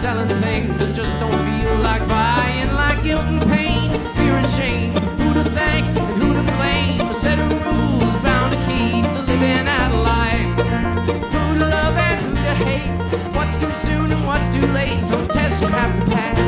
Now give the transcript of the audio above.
selling things that just don't feel like buying, like guilt and pain, fear and shame. Who to thank and who to blame? A set of rules bound to keep the living out of life. Who to love and who to hate? What's too soon and what's too late? And some tests you have to pass.